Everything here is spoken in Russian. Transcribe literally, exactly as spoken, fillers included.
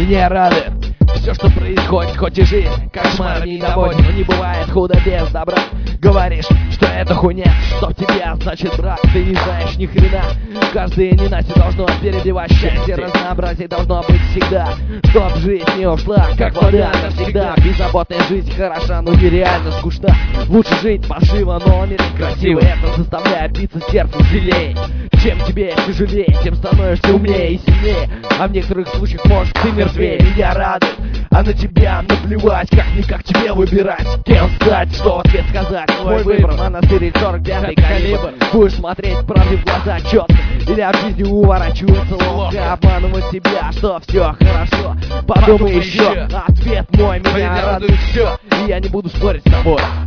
Меня радует все, что происходит, хоть и жизнь кошмар не доводит, но не бывает худо без добра. Говоришь, что это хуйня, что в тебя значит брак. Ты не знаешь ни хрена. Каждое ненастье должно перебивать счастье. Разнообразие должно быть всегда, чтоб жизнь не ушла, как вода навсегда. Беззаботная жизнь хороша, но нереально скучна. Лучше жить паршиво, но умереть красиво. Это заставляет биться сердце сильнее. Чем тебе тяжелее, тем становишься умнее и сильнее. А в некоторых случаях, может, ты мертвее. Меня радует, а на тебя наплевать. Как-никак тебе выбирать, кем стать, что в ответ сказать. Твой выбор, монастырь сорок пятый калибр. Будешь смотреть правде в глаза четко, или от жизни уворачиваться ловко. Обманывать себя, что все хорошо. Подумай еще, ответ мой меня радует все. И я не буду спорить с тобой.